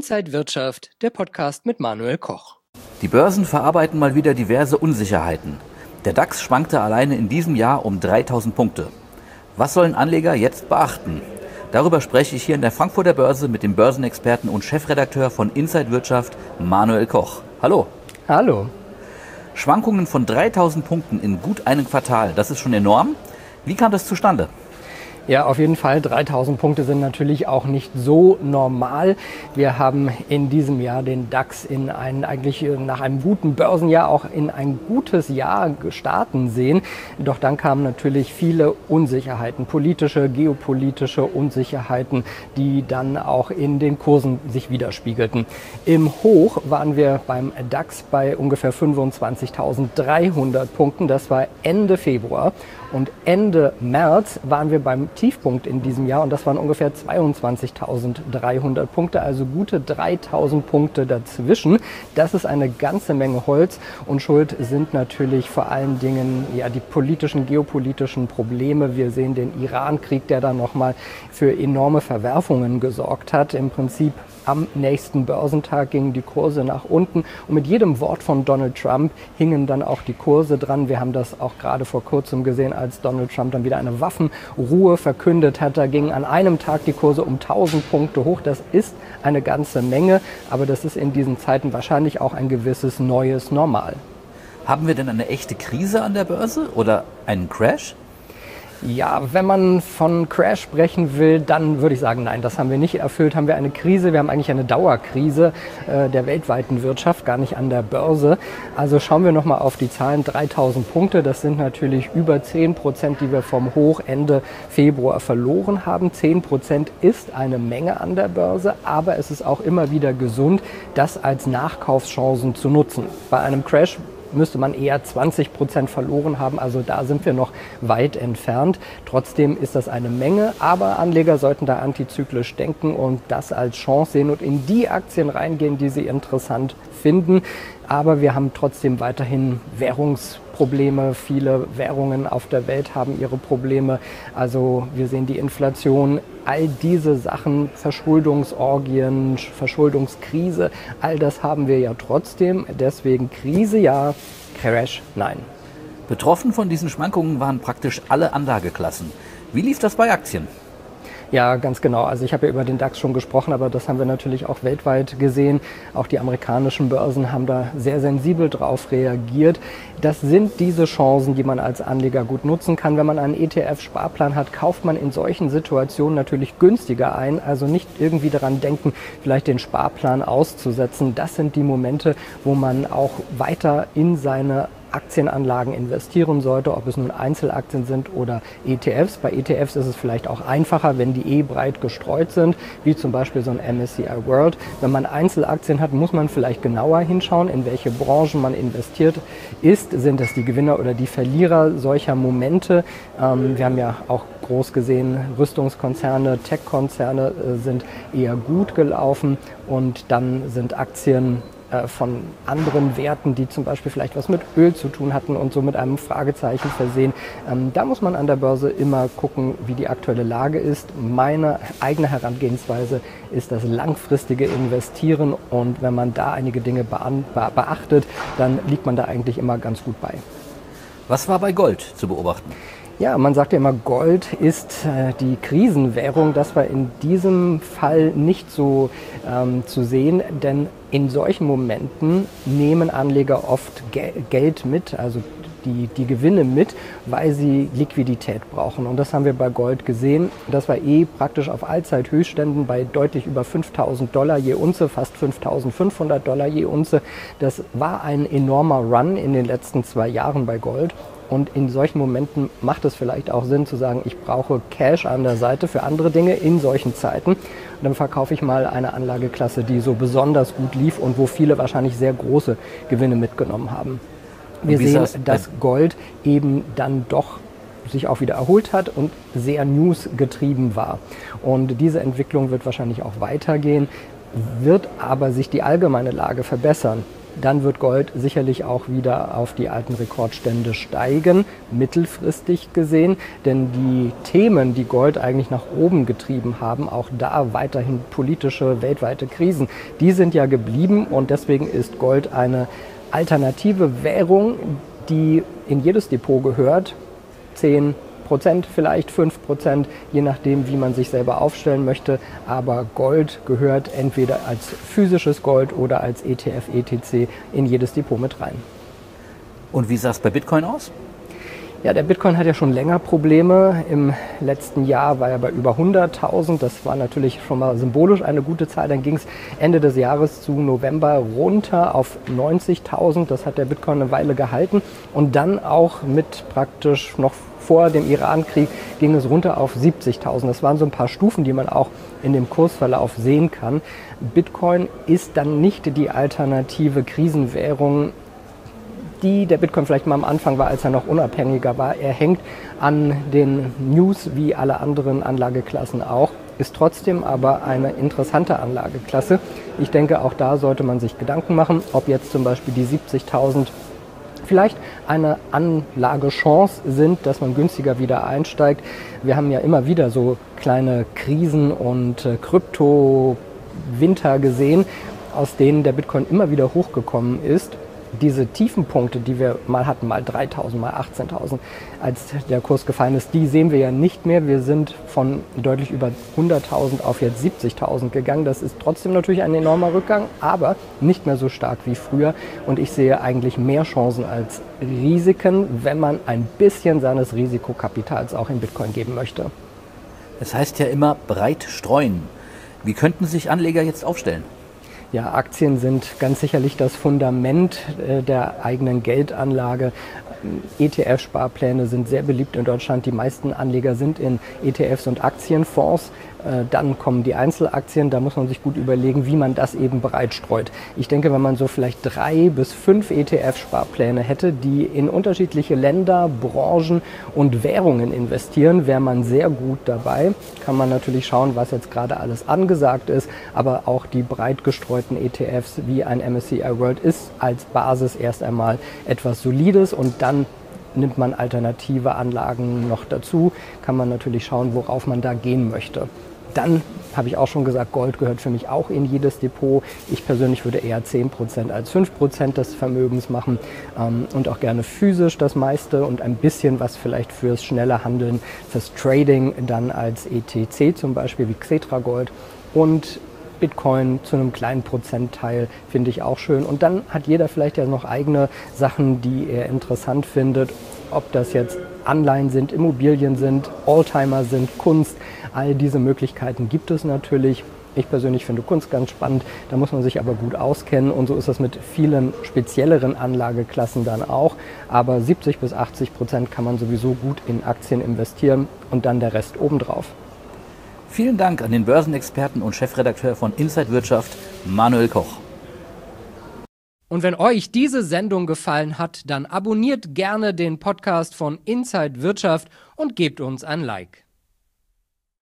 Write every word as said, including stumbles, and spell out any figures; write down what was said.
Inside Wirtschaft, der Podcast mit Manuel Koch. Die Börsen verarbeiten mal wieder diverse Unsicherheiten. Der DAX schwankte alleine in diesem Jahr um dreitausend Punkte. Was sollen Anleger jetzt beachten? Darüber spreche ich hier in der Frankfurter Börse mit dem Börsenexperten und Chefredakteur von Inside Wirtschaft, Manuel Koch. Hallo. Hallo. Schwankungen von dreitausend Punkten in gut einem Quartal, das ist schon enorm. Wie kam das zustande? Ja, auf jeden Fall. dreitausend Punkte sind natürlich auch nicht so normal. Wir haben in diesem Jahr den DAX in ein, eigentlich nach einem guten Börsenjahr auch in ein gutes Jahr starten sehen. Doch dann kamen natürlich viele Unsicherheiten, politische, geopolitische Unsicherheiten, die dann auch in den Kursen sich widerspiegelten. Im Hoch waren wir beim DAX bei ungefähr fünfundzwanzigtausenddreihundert Punkten. Das war Ende Februar. Und Ende März waren wir beim Tiefpunkt in diesem Jahr und das waren ungefähr zweiundzwanzigtausenddreihundert Punkte, also gute dreitausend Punkte dazwischen. Das ist eine ganze Menge Holz und schuld sind natürlich vor allen Dingen ja, die politischen, geopolitischen Probleme. Wir sehen den Iran-Krieg, der dann nochmal für enorme Verwerfungen gesorgt hat. Im Prinzip am nächsten Börsentag gingen die Kurse nach unten und mit jedem Wort von Donald Trump hingen dann auch die Kurse dran. Wir haben das auch gerade vor kurzem gesehen, als Donald Trump dann wieder eine Waffenruhe verkündet hat. Da gingen an einem Tag die Kurse um tausend Punkte hoch. Das ist eine ganze Menge, aber das ist in diesen Zeiten wahrscheinlich auch ein gewisses neues Normal. Haben wir denn eine echte Krise an der Börse oder einen Crash? Ja, wenn man von Crash sprechen will, dann würde ich sagen, nein, das haben wir nicht erfüllt. Haben wir eine Krise, wir haben eigentlich eine Dauerkrise äh, der weltweiten Wirtschaft, gar nicht an der Börse. Also schauen wir nochmal auf die Zahlen, dreitausend Punkte, das sind natürlich über zehn Prozent, die wir vom Hoch Ende Februar verloren haben. zehn Prozent ist eine Menge an der Börse, aber es ist auch immer wieder gesund, das als Nachkaufschancen zu nutzen. Bei einem Crash müsste man eher zwanzig Prozent verloren haben. Also da sind wir noch weit entfernt. Trotzdem ist das eine Menge, aber Anleger sollten da antizyklisch denken und das als Chance sehen und in die Aktien reingehen, die sie interessant finden. Aber wir haben trotzdem weiterhin Währungsprobleme. Viele Währungen auf der Welt haben ihre Probleme. Also wir sehen die Inflation, all diese Sachen, Verschuldungsorgien, Verschuldungskrise, all das haben wir ja trotzdem. Deswegen Krise ja, Crash nein. Betroffen von diesen Schwankungen waren praktisch alle Anlageklassen. Wie lief das bei Aktien? Ja, ganz genau. Also ich habe ja über den DAX schon gesprochen, aber das haben wir natürlich auch weltweit gesehen. Auch die amerikanischen Börsen haben da sehr sensibel drauf reagiert. Das sind diese Chancen, die man als Anleger gut nutzen kann. Wenn man einen E T F-Sparplan hat, kauft man in solchen Situationen natürlich günstiger ein. Also nicht irgendwie daran denken, vielleicht den Sparplan auszusetzen. Das sind die Momente, wo man auch weiter in seine Aktienanlagen investieren sollte, ob es nun Einzelaktien sind oder E T Fs. Bei E T Fs ist es vielleicht auch einfacher, wenn die eh breit gestreut sind, wie zum Beispiel so ein M S C I World. Wenn man Einzelaktien hat, muss man vielleicht genauer hinschauen, in welche Branchen man investiert ist. Sind es die Gewinner oder die Verlierer solcher Momente? Ähm, wir haben ja auch groß gesehen, Rüstungskonzerne, Tech-Konzerne äh, sind eher gut gelaufen und dann sind Aktien von anderen Werten, die zum Beispiel vielleicht was mit Öl zu tun hatten und so mit einem Fragezeichen versehen. Ähm, da muss man an der Börse immer gucken, wie die aktuelle Lage ist. Meine eigene Herangehensweise ist das langfristige Investieren und wenn man da einige Dinge beachtet, dann liegt man da eigentlich immer ganz gut bei. Was war bei Gold zu beobachten? Ja, man sagt ja immer, Gold ist äh, die Krisenwährung. Das war in diesem Fall nicht so ähm, zu sehen, denn in solchen Momenten nehmen Anleger oft Ge- Geld mit, also die, die Gewinne mit, weil sie Liquidität brauchen. Und das haben wir bei Gold gesehen. Das war eh praktisch auf Allzeithöchstständen bei deutlich über fünftausend Dollar je Unze, fast fünftausendfünfhundert Dollar je Unze. Das war ein enormer Run in den letzten zwei Jahren bei Gold. Und in solchen Momenten macht es vielleicht auch Sinn zu sagen, ich brauche Cash an der Seite für andere Dinge in solchen Zeiten. Und dann verkaufe ich mal eine Anlageklasse, die so besonders gut lief und wo viele wahrscheinlich sehr große Gewinne mitgenommen haben. Wir sehen, dass Gold eben dann doch sich auch wieder erholt hat und sehr newsgetrieben war. Und diese Entwicklung wird wahrscheinlich auch weitergehen, wird aber sich die allgemeine Lage verbessern. dann wird Gold sicherlich auch wieder auf die alten Rekordstände steigen, mittelfristig gesehen. Denn die Themen, die Gold eigentlich nach oben getrieben haben, auch da weiterhin politische, weltweite Krisen, die sind ja geblieben und deswegen ist Gold eine alternative Währung, die in jedes Depot gehört. zehn Prozent, vielleicht fünf Prozent, je nachdem, wie man sich selber aufstellen möchte. Aber Gold gehört entweder als physisches Gold oder als E T F, E T C in jedes Depot mit rein. Und wie sah es bei Bitcoin aus? Ja, der Bitcoin hat ja schon länger Probleme. Im letzten Jahr war er bei über hunderttausend. Das war natürlich schon mal symbolisch eine gute Zahl. Dann ging es Ende des Jahres zu November runter auf neunzigtausend. Das hat der Bitcoin eine Weile gehalten. Und dann auch mit praktisch noch vor dem Iran-Krieg ging es runter auf siebzigtausend. Das waren so ein paar Stufen, die man auch in dem Kursverlauf sehen kann. Bitcoin ist dann nicht die alternative Krisenwährung, die der Bitcoin vielleicht mal am Anfang war, als er noch unabhängiger war. Er hängt an den News wie alle anderen Anlageklassen auch, ist trotzdem aber eine interessante Anlageklasse. Ich denke, auch da sollte man sich Gedanken machen, ob jetzt zum Beispiel die siebzigtausend vielleicht eine Anlagechance sind, dass man günstiger wieder einsteigt. Wir haben ja immer wieder so kleine Krisen und äh, Krypto-Winter gesehen, aus denen der Bitcoin immer wieder hochgekommen ist. Diese Tiefenpunkte, die wir mal hatten, mal dreitausend, mal achtzehntausend, als der Kurs gefallen ist, die sehen wir ja nicht mehr. Wir sind von deutlich über hunderttausend auf jetzt siebzigtausend gegangen. Das ist trotzdem natürlich ein enormer Rückgang, aber nicht mehr so stark wie früher. Und ich sehe eigentlich mehr Chancen als Risiken, wenn man ein bisschen seines Risikokapitals auch in Bitcoin geben möchte. Es heißt ja immer breit streuen. Wie könnten sich Anleger jetzt aufstellen? Ja, Aktien sind ganz sicherlich das Fundament äh, der eigenen Geldanlage. E T F-Sparpläne sind sehr beliebt in Deutschland. Die meisten Anleger sind in E T Fs und Aktienfonds. Äh, dann kommen die Einzelaktien. Da muss man sich gut überlegen, wie man das eben breit streut. Ich denke, wenn man so vielleicht drei bis fünf E T F-Sparpläne hätte, die in unterschiedliche Länder, Branchen und Währungen investieren, wäre man sehr gut dabei. Kann man natürlich schauen, was jetzt gerade alles angesagt ist. Aber auch die breit gestreuten E T Fs wie ein M S C I World ist als Basis erst einmal etwas Solides und dann nimmt man alternative Anlagen noch dazu, kann man natürlich schauen, worauf man da gehen möchte. Dann habe ich auch schon gesagt, Gold gehört für mich auch in jedes Depot. Ich persönlich würde eher zehn Prozent als fünf Prozent des Vermögens machen ähm, und auch gerne physisch das meiste und ein bisschen was vielleicht fürs schnelle Handeln, fürs Trading dann als E T C zum Beispiel wie Xetra Gold und Bitcoin zu einem kleinen Prozentteil finde ich auch schön. Und dann hat jeder vielleicht ja noch eigene Sachen, die er interessant findet. Ob das jetzt Anleihen sind, Immobilien sind, Oldtimer sind, Kunst. All diese Möglichkeiten gibt es natürlich. Ich persönlich finde Kunst ganz spannend. Da muss man sich aber gut auskennen. Und so ist das mit vielen spezielleren Anlageklassen dann auch. Aber siebzig bis achtzig Prozent kann man sowieso gut in Aktien investieren und dann der Rest obendrauf. Vielen Dank an den Börsenexperten und Chefredakteur von Inside Wirtschaft, Manuel Koch. Und wenn euch diese Sendung gefallen hat, dann abonniert gerne den Podcast von Inside Wirtschaft und gebt uns ein Like.